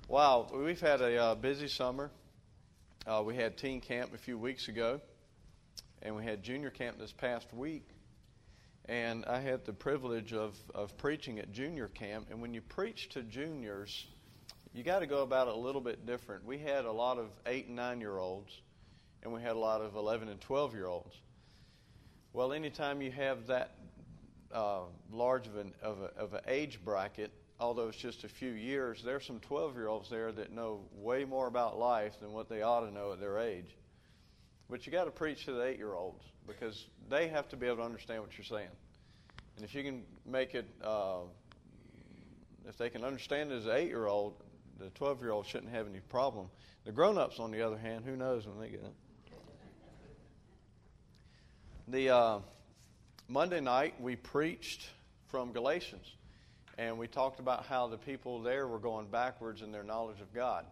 Wow, we've had a busy summer. We had teen camp a few weeks ago, and we had junior camp this past week. And I had the privilege of preaching at junior camp. And when you preach to juniors, you got to go about it a little bit different. We had a lot of 8 and 9-year-olds, and we had a lot of 11 and 12-year-olds. Well, anytime you have that large of an age bracket, although it's just a few years, there's some 12-year-olds there that know way more about life than what they ought to know at their age. But you got to preach to the 8-year-olds because they have to be able to understand what you're saying. And if you can make it, if they can understand it as an 8-year-old, the 12-year-old shouldn't have any problem. The grown-ups, on the other hand, who knows when they get it. The Monday night, we preached from Galatians. And we talked about how the people there were going backwards in their knowledge of God,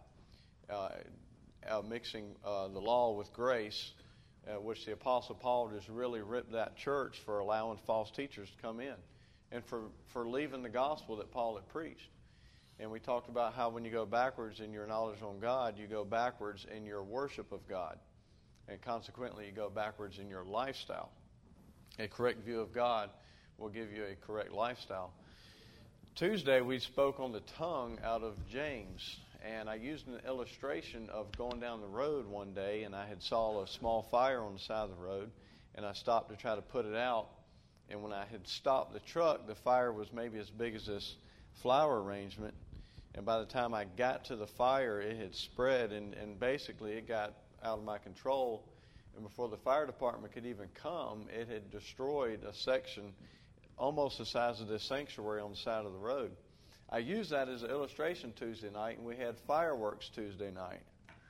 mixing the law with grace, which the Apostle Paul just really ripped that church for allowing false teachers to come in and for leaving the gospel that Paul had preached. And we talked about how when you go backwards in your knowledge on God, you go backwards in your worship of God. And consequently, you go backwards in your lifestyle. A correct view of God will give you a correct lifestyle. Tuesday, we spoke on the tongue out of James, and I used an illustration of going down the road one day, and I had saw a small fire on the side of the road, and I stopped to try to put it out, and when I had stopped the truck, the fire was maybe as big as this flower arrangement, and by the time I got to the fire, it had spread, and basically it got out of my control, and before the fire department could even come, it had destroyed a section almost the size of this sanctuary on the side of the road. I used that as an illustration Tuesday night, and we had fireworks Tuesday night.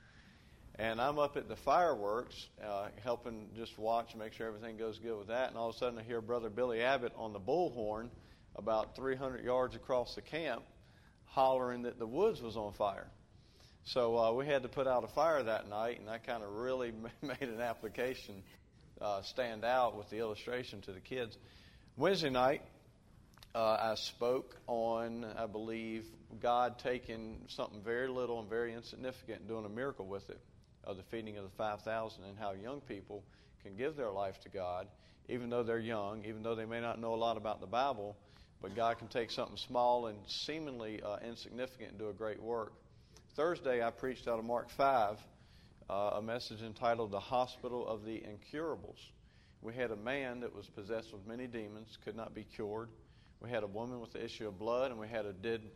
And I'm up at the fireworks, helping just watch and make sure everything goes good with that. And all of a sudden I hear Brother Billy Abbott on the bullhorn about 300 yards across the camp hollering that the woods was on fire. So we had to put out a fire that night, and I kind of really made an application stand out with the illustration to the kids. Wednesday night, I spoke on, I believe, God taking something very little and very insignificant and doing a miracle with it, of the feeding of the 5,000, and how young people can give their life to God, even though they're young, even though they may not know a lot about the Bible, but God can take something small and seemingly insignificant and do a great work. Thursday, I preached out of Mark 5, a message entitled The Hospital of the Incurables. We had a man that was possessed with many demons, could not be cured. We had a woman with the issue of blood, and we had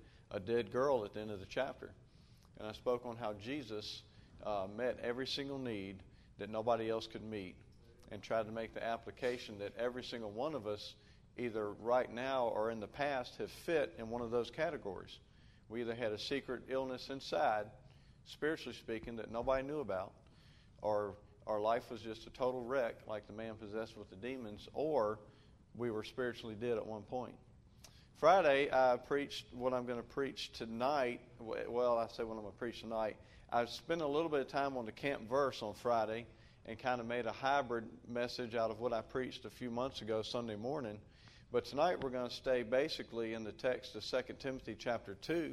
a dead girl at the end of the chapter. And I spoke on how Jesus met every single need that nobody else could meet, and tried to make the application that every single one of us, either right now or in the past, have fit in one of those categories. We either had a secret illness inside, spiritually speaking, that nobody knew about, or our life was just a total wreck like the man possessed with the demons, or we were spiritually dead at one point. Friday, I preached what I'm going to preach tonight. Well, I say what I'm going to preach tonight. I spent a little bit of time on the camp verse on Friday and kind of made a hybrid message out of what I preached a few months ago, Sunday morning. But tonight we're going to stay basically in the text of 2 Timothy chapter 2.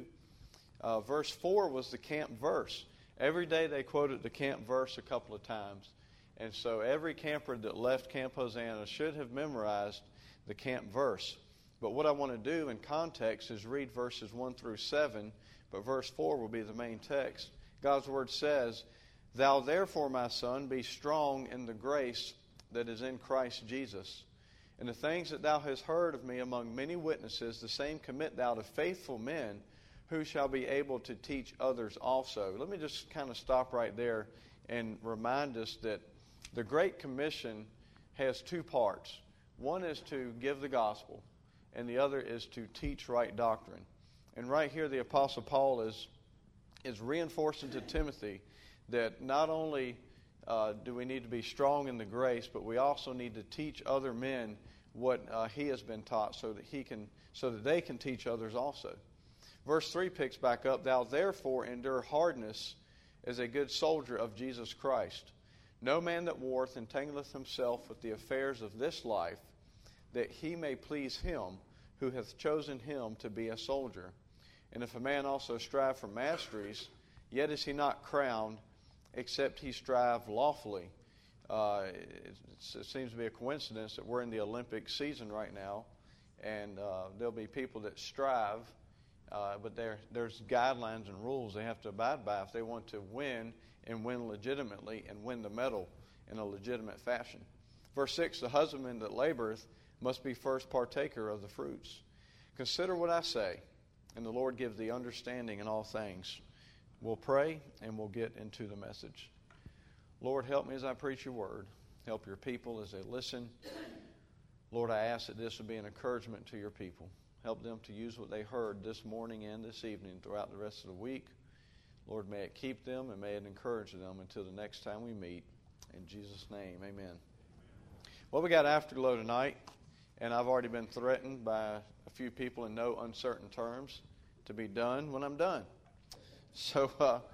Verse 4 was the camp verse. Every day they quoted the camp verse a couple of times. And so every camper that left Camp Hosanna should have memorized the camp verse. But what I want to do in context is read verses 1 through 7, but verse 4 will be the main text. God's word says, "Thou therefore, my son, be strong in the grace that is in Christ Jesus. And the things that thou hast heard of me among many witnesses, the same commit thou to faithful men, who shall be able to teach others also." Let me just kind of stop right there and remind us that the Great Commission has two parts. One is to give the gospel, and the other is to teach right doctrine. And right here the Apostle Paul is reinforcing to Timothy that not only do we need to be strong in the grace, but we also need to teach other men what he has been taught, so that they can teach others also. Verse 3 picks back up, "Thou therefore endure hardness as a good soldier of Jesus Christ. No man that warreth entangleth himself with the affairs of this life, that he may please him who hath chosen him to be a soldier. And if a man also strive for masteries, yet is he not crowned, except he strive lawfully. It seems to be a coincidence that we're in the Olympic season right now, and there'll be people that strive, but there's guidelines and rules they have to abide by if they want to win and win legitimately and win the medal in a legitimate fashion. Verse 6, the husbandman that laboreth must be first partaker of the fruits. Consider what I say, and the Lord give thee understanding in all things. We'll pray, and we'll get into the message. Lord, help me as I preach your word. Help your people as they listen. Lord, I ask that this would be an encouragement to your people. Help them to use what they heard this morning and this evening throughout the rest of the week. Lord, may it keep them and may it encourage them until the next time we meet. In Jesus' name, amen. Well, we got Afterglow tonight, and I've already been threatened by a few people in no uncertain terms to be done when I'm done. So,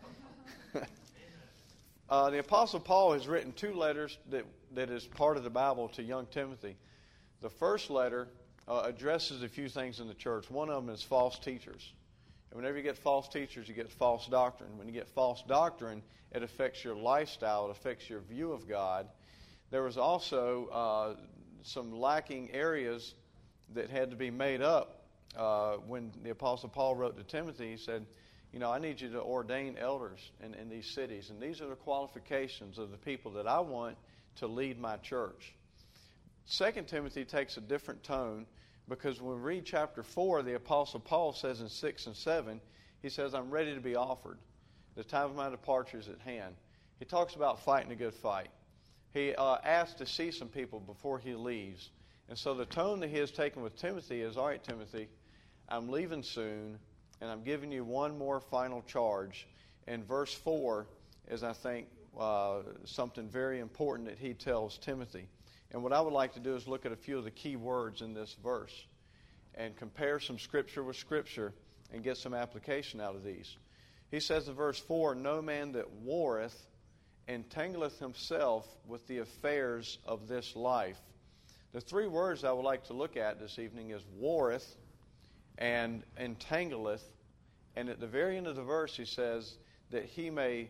the Apostle Paul has written 2 letters that is part of the Bible to young Timothy. The first letter addresses a few things in the church. One of them is false teachers. And whenever you get false teachers, you get false doctrine. When you get false doctrine, it affects your lifestyle. It affects your view of God. There was also some lacking areas that had to be made up. When the Apostle Paul wrote to Timothy, he said, I need you to ordain elders in these cities. And these are the qualifications of the people that I want to lead my church. 2 Timothy takes a different tone because when we read chapter 4, the Apostle Paul says in 6 and 7, he says, I'm ready to be offered. The time of my departure is at hand. He talks about fighting a good fight. He asks to see some people before he leaves. And so the tone that he has taken with Timothy is, all right, Timothy, I'm leaving soon, and I'm giving you one more final charge. And verse 4 is, I think, something very important that he tells Timothy. And what I would like to do is look at a few of the key words in this verse and compare some Scripture with Scripture and get some application out of these. He says in verse 4, no man that warreth entangleth himself with the affairs of this life. The 3 words I would like to look at this evening is warreth and entangleth. And at the very end of the verse he says that he may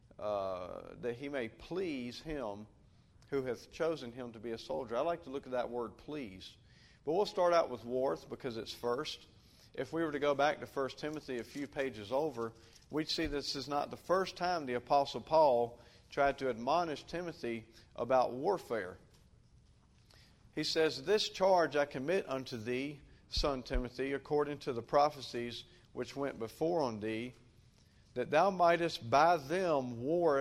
please him who hath chosen him to be a soldier. I like to look at that word please. But we'll start out with warreth because it's first. If we were to go back to 1 Timothy a few pages over, we'd see this is not the first time the Apostle Paul tried to admonish Timothy about warfare. He says, this charge I commit unto thee, son Timothy, according to the prophecies which went before on thee, that thou mightest by them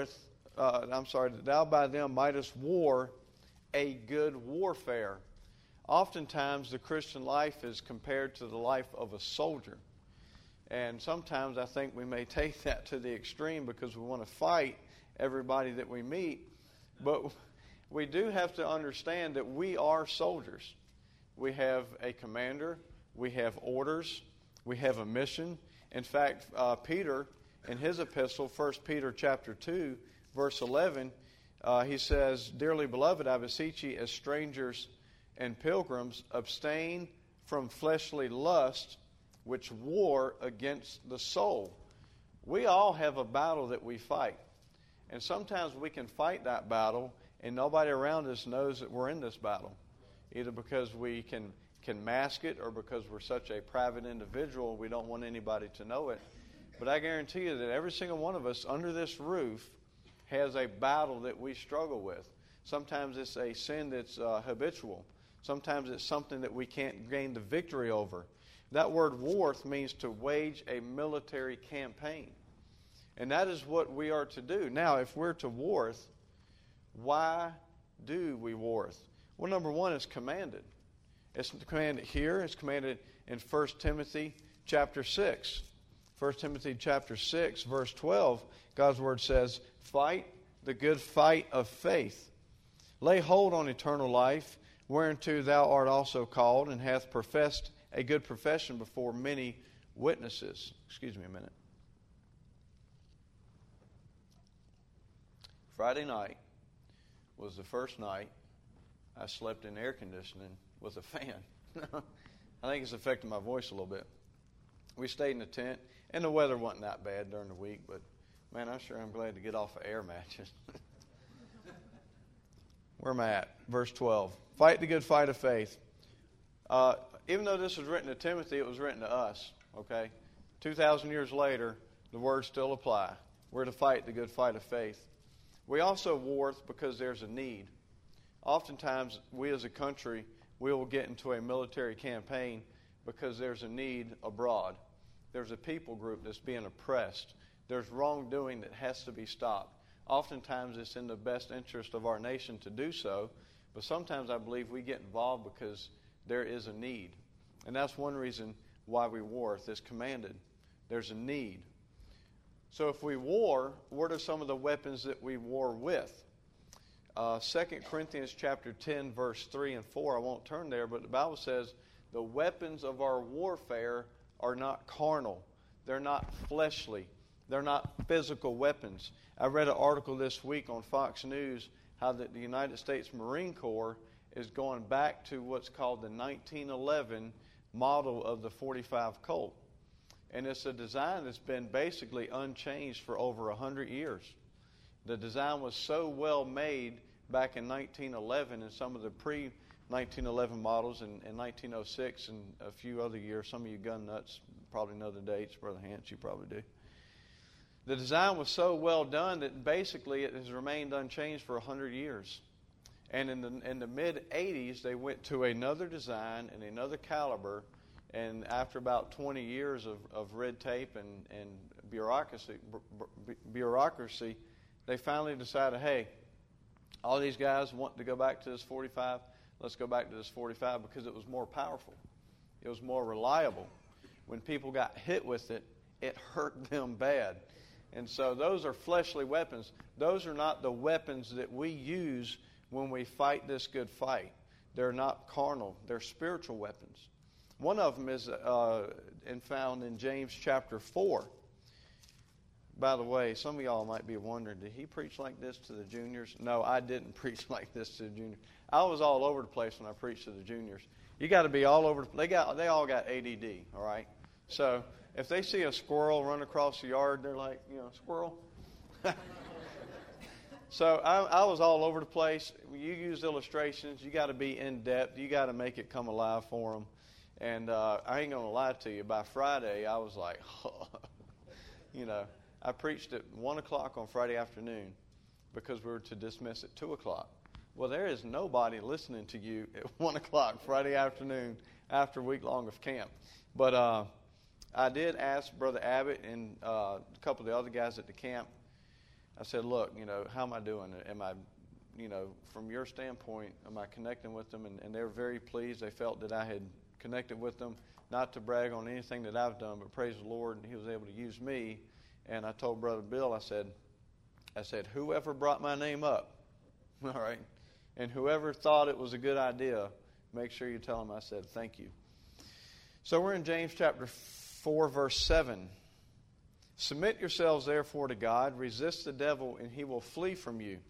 that thou by them mightest war a good warfare. Oftentimes the Christian life is compared to the life of a soldier. And sometimes I think we may take that to the extreme because we want to fight everybody that we meet. But we do have to understand that we are soldiers. We have a commander. We have orders. We have a mission. In fact, Peter, in his epistle, 1 Peter chapter 2, verse 11, he says, dearly beloved, I beseech ye as strangers and pilgrims, abstain from fleshly lust, which war against the soul. We all have a battle that we fight. And sometimes we can fight that battle and nobody around us knows that we're in this battle. Either because we can mask it or because we're such a private individual we don't want anybody to know it. But I guarantee you that every single one of us under this roof has a battle that we struggle with. Sometimes it's a sin that's habitual. Sometimes it's something that we can't gain the victory over. That word warth means to wage a military campaign. And that is what we are to do. Now, if we're to warth, why do we warth? Well, number one, it's commanded. It's commanded here. It's commanded in 1 Timothy chapter 6. 1 Timothy chapter 6, verse 12, God's word says, fight the good fight of faith. Lay hold on eternal life, whereunto thou art also called, and hath professed a good profession before many witnesses. Excuse me a minute. Friday night was the first night I slept in air conditioning with a fan. I think it's affected my voice a little bit. We stayed in the tent, and the weather wasn't that bad during the week, but man, I sure am glad to get off of air matches. Where am I at? Verse 12. Fight the good fight of faith. Even though this was written to Timothy, it was written to us, okay? 2,000 years later, the words still apply. We're to fight the good fight of faith. We also war because there's a need. Oftentimes, we as a country, we will get into a military campaign because there's a need abroad. There's a people group that's being oppressed. There's wrongdoing that has to be stopped. Oftentimes, it's in the best interest of our nation to do so, but sometimes I believe we get involved because there is a need. And that's one reason why we war. It's commanded. There's a need. So if we war, what are some of the weapons that we war with? 2 Corinthians chapter 10, verse 3 and 4, I won't turn there, but the Bible says, the weapons of our warfare are not carnal. They're not fleshly. They're not physical weapons. I read an article this week on Fox News how that the United States Marine Corps is going back to what's called the 1911 model of the .45 Colt. And it's a design that's been basically unchanged for over 100 years. The design was so well made back in 1911 and some of the pre-1911 models in 1906 and a few other years. Some of you gun nuts probably know the dates. Brother Hance, you probably do. The design was so well done that basically it has remained unchanged for 100 years. And in the mid-'80s, they went to another design and another caliber. And after about 20 years of red tape and bureaucracy, they finally decided, hey, all these guys want to go back to this .45. Let's go back to this .45 because it was more powerful. It was more reliable. When people got hit with it, it hurt them bad. And so those are fleshly weapons. Those are not the weapons that we use when we fight this good fight. They're not carnal. They're spiritual weapons. One of them is found in James chapter 4. By the way, some of y'all might be wondering, did he preach like this to the juniors? No, I didn't preach like this to the juniors. I was all over the place when I preached to the juniors. You got to be all over. They all got ADD, all right? So if they see a squirrel run across the yard, they're like, squirrel. So I was all over the place. You use illustrations. You got to be in depth. You got to make it come alive for them. And I ain't going to lie to you. By Friday, I was like, I preached at 1 o'clock on Friday afternoon because we were to dismiss at 2 o'clock. Well, there is nobody listening to you at 1 o'clock Friday afternoon after a week long of camp. But I did ask Brother Abbott and a couple of the other guys at the camp. I said, look, how am I doing? Am I, from your standpoint, am I connecting with them? And they were very pleased. They felt that I had connected with them, not to brag on anything that I've done, but praise the Lord, and he was able to use me. And I told Brother Bill, I said, whoever brought my name up, all right, and whoever thought it was a good idea, make sure you tell them I said thank you. So we're in James chapter 4, verse 7. Submit yourselves, therefore, to God. Resist the devil, and he will flee from you.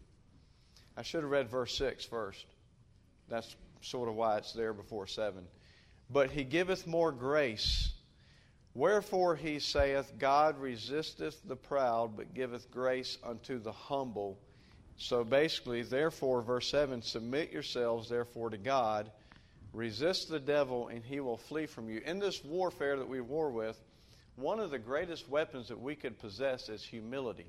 I should have read verse 6 first. That's sort of why it's there before 7. But he giveth more grace. Wherefore he saith, God resisteth the proud, but giveth grace unto the humble. So basically, therefore, verse 7, submit yourselves, therefore, to God. Resist the devil, and he will flee from you. In this warfare that we war with, one of the greatest weapons that we could possess is humility.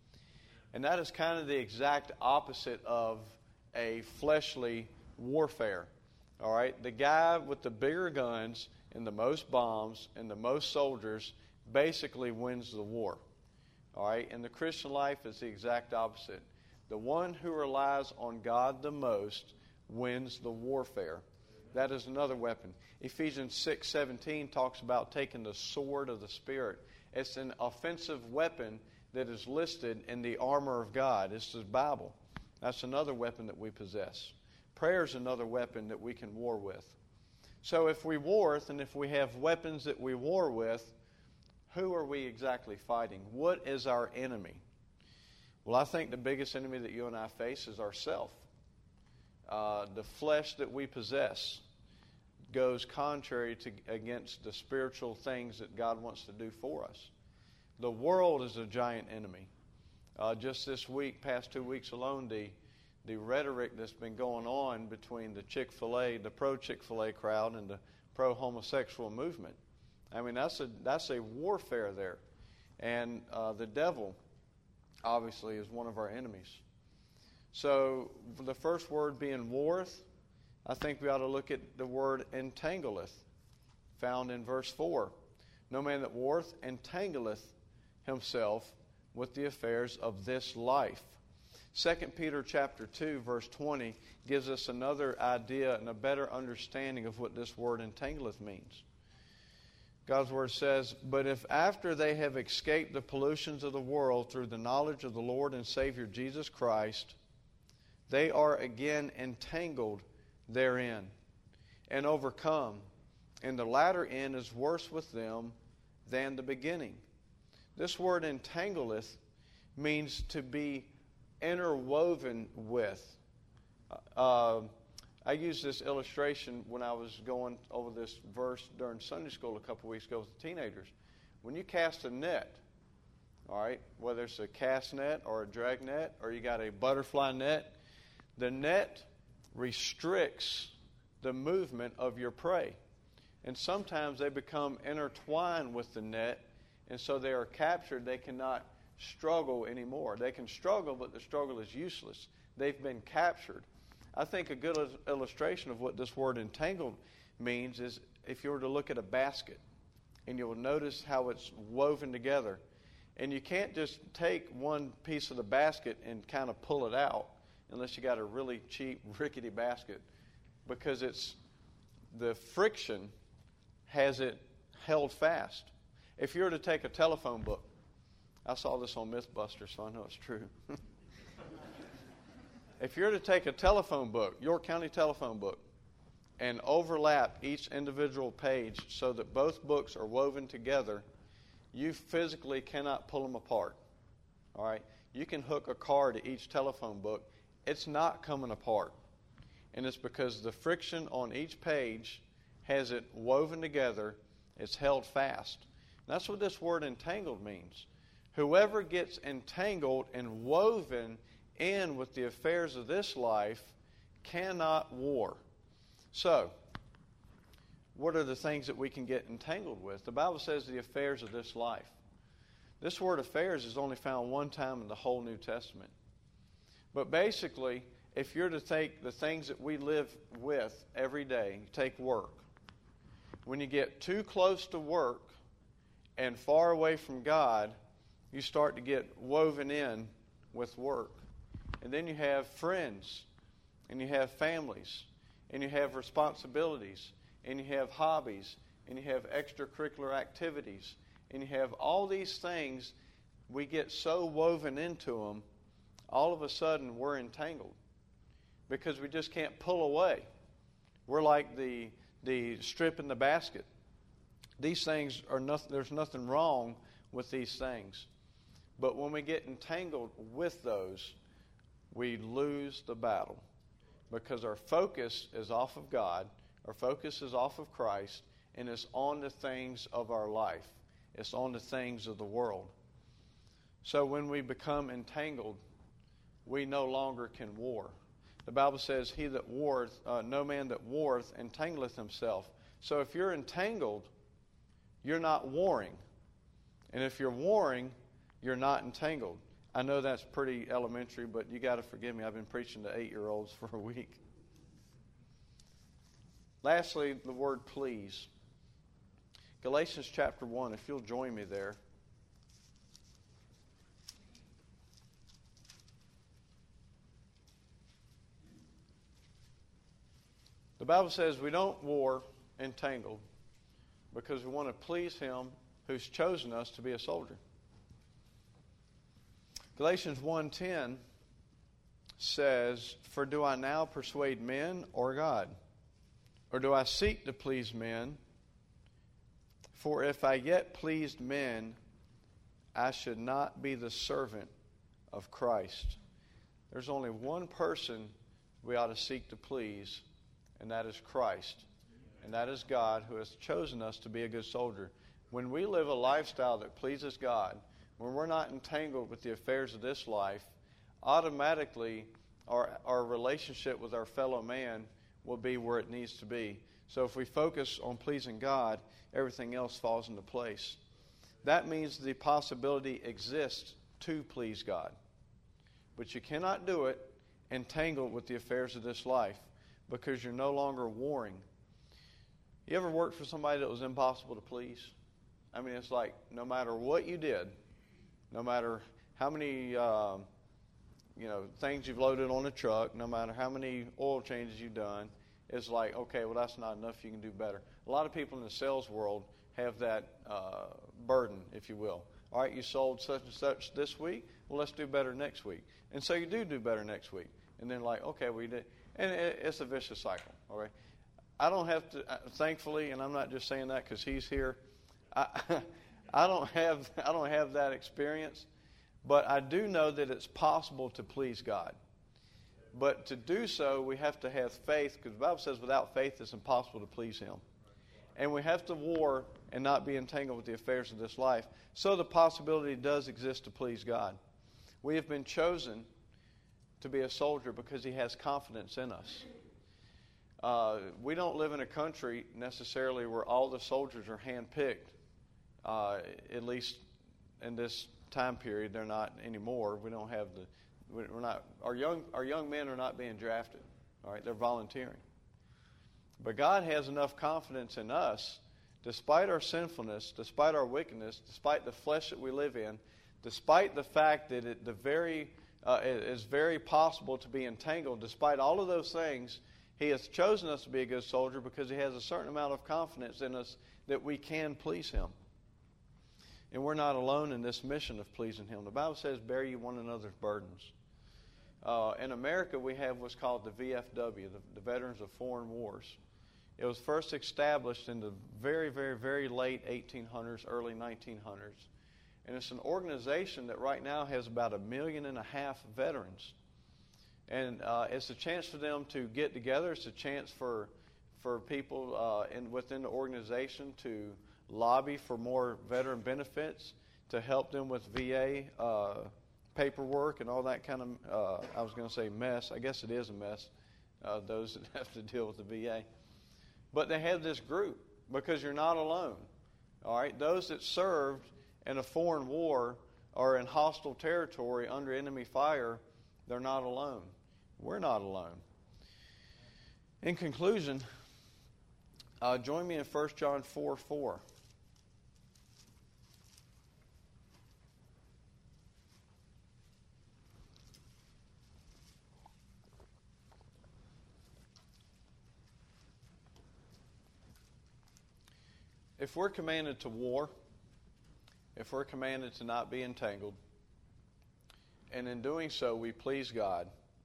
And that is kind of the exact opposite of a fleshly warfare. All right? The guy with the bigger guns and the most bombs and the most soldiers basically wins the war. All right? In the Christian life, it's the exact opposite. The one who relies on God the most wins the warfare. That is another weapon. Ephesians 6:17 talks about taking the sword of the Spirit. It's an offensive weapon that is listed in the armor of God. It's the Bible. That's another weapon that we possess. Prayer is another weapon that we can war with. So if we war, and if we have weapons that we war with, who are we exactly fighting? What is our enemy? Well, I think the biggest enemy that you and I face is ourself. The flesh that we possess. goes contrary against the spiritual things that God wants to do for us. The world is a giant enemy. Just this week, past 2 weeks alone, the rhetoric that's been going on between the Chick-fil-A, the pro-Chick-fil-A crowd and the pro-homosexual movement. I mean, that's a warfare there. And the devil, obviously, is one of our enemies. So the first word being warreth, I think we ought to look at the word entangleth, found in verse 4. No man that warreth entangleth himself with the affairs of this life. 2 Peter chapter 2, verse 20 gives us another idea and a better understanding of what this word entangleth means. God's word says, "But if after they have escaped the pollutions of the world through the knowledge of the Lord and Savior Jesus Christ, they are again entangled therein and overcome, and the latter end is worse with them than the beginning." This word entangleth means to be interwoven with. I used this illustration when I was going over this verse during Sunday school a couple weeks ago with the teenagers. When you cast a net, all right, whether it's a cast net or a drag net or you got a butterfly net, the net restricts the movement of your prey. And sometimes they become intertwined with the net, and so they are captured. They cannot struggle anymore. They can struggle, but the struggle is useless. They've been captured. I think a good illustration of what this word entangled means is if you were to look at a basket, and you'll notice how it's woven together. And you can't just take one piece of the basket and kind of pull it out unless you got a really cheap, rickety basket, because it's the friction has it held fast. If you were to take a telephone book, I saw this on Mythbusters, so I know it's true. If you were to take a telephone book, York County telephone book, and overlap each individual page so that both books are woven together, you physically cannot pull them apart. All right? You can hook a car to each telephone book. It's not coming apart. And it's because the friction on each page has it woven together. It's held fast. And that's what this word entangled means. Whoever gets entangled and woven in with the affairs of this life cannot war. So, what are the things that we can get entangled with? The Bible says the affairs of this life. This word affairs is only found one time in the whole New Testament. But basically, if you're to take the things that we live with every day, take work. When you get too close to work and far away from God, you start to get woven in with work. And then you have friends, and you have families, and you have responsibilities, and you have hobbies, and you have extracurricular activities, and you have all these things. We get so woven into them, all of a sudden we're entangled because we just can't pull away. We're like the strip in the basket. These things are nothing. There's nothing wrong with these things. But when we get entangled with those, we lose the battle because our focus is off of God, our focus is off of Christ, and it's on the things of our life. It's on the things of the world. So when we become entangled, we no longer can war. The Bible says, "He that warreth, no man that warreth entangleth himself." So if you're entangled, you're not warring. And if you're warring, you're not entangled. I know that's pretty elementary, but you got to forgive me. I've been preaching to 8-year-olds for a week. Lastly, the word please. Galatians chapter 1, if you'll join me there. The Bible says we don't war entangled because we want to please Him who's chosen us to be a soldier. Galatians 1:10 says, "For do I now persuade men or God? Or do I seek to please men? For if I yet pleased men, I should not be the servant of Christ." There's only one person we ought to seek to please, and that is Christ. and that is God, who has chosen us to be a good soldier. When we live a lifestyle that pleases God, when we're not entangled with the affairs of this life, automatically our relationship with our fellow man will be where it needs to be. So if we focus on pleasing God, everything else falls into place. That means the possibility exists to please God. But you cannot do it entangled with the affairs of this life, because you're no longer warring. You ever worked for somebody that was impossible to please? I mean, it's like no matter what you did, no matter how many things you've loaded on a truck, no matter how many oil changes you've done, it's like, okay, well, that's not enough. You can do better. A lot of people in the sales world have that burden, if you will. All right, you sold such and such this week. Well, let's do better next week. And so you do better next week. And then like, okay, we did. And it's a vicious cycle, all right? I don't have to, thankfully, and I'm not just saying that because he's here. I don't have that experience, but I do know that it's possible to please God. But to do so, we have to have faith, because the Bible says without faith it's impossible to please Him. And we have to war and not be entangled with the affairs of this life. So the possibility does exist to please God. We have been chosen to be a soldier because He has confidence in us. We don't live in a country necessarily where all the soldiers are handpicked. At least in this time period, they're not anymore. We don't have we're not. Our young men are not being drafted. All right, they're volunteering. But God has enough confidence in us, despite our sinfulness, despite our wickedness, despite the flesh that we live in, despite the fact that it is very possible to be entangled. Despite all of those things, He has chosen us to be a good soldier because He has a certain amount of confidence in us that we can please Him. And we're not alone in this mission of pleasing Him. The Bible says, bear ye one another's burdens. In America, we have what's called the VFW, the Veterans of Foreign Wars. It was first established in the very, very, very late 1800s, early 1900s. And it's an organization that right now has about 1.5 million veterans. And it's a chance for them to get together. It's a chance for people within the organization to lobby for more veteran benefits, to help them with VA paperwork and all that kind of, I was going to say mess. I guess it is a mess, those that have to deal with the VA. But they have this group because you're not alone. All right, those that served in a foreign war or in hostile territory under enemy fire, they're not alone. We're not alone. In conclusion, join me in 1 John 4:4. If we're commanded to war, if we're commanded to not be entangled, and in doing so we please God,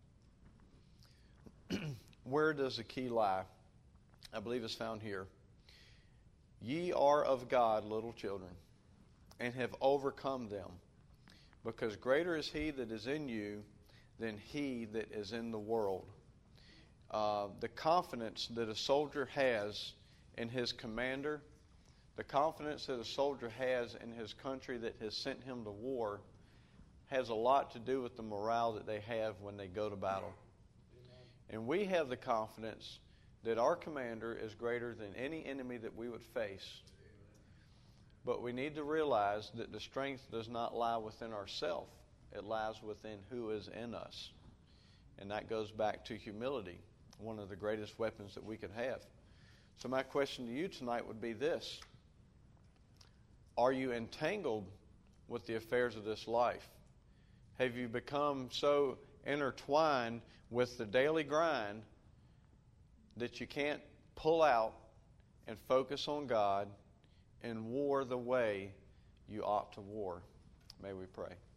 where does the key lie? I believe it's found here. Ye are of God, little children, and have overcome them, because greater is He that is in you than he that is in the world. The confidence that a soldier has in his commander, the confidence that a soldier has in his country that has sent him to war, has a lot to do with the morale that they have when they go to battle. And we have the confidence that our commander is greater than any enemy that we would face. But we need to realize that the strength does not lie within ourselves. It lies within who is in us. And that goes back to humility, one of the greatest weapons that we could have. So my question to you tonight would be this. Are you entangled with the affairs of this life? Have you become so intertwined with the daily grind that you can't pull out and focus on God and war the way you ought to war? May we pray.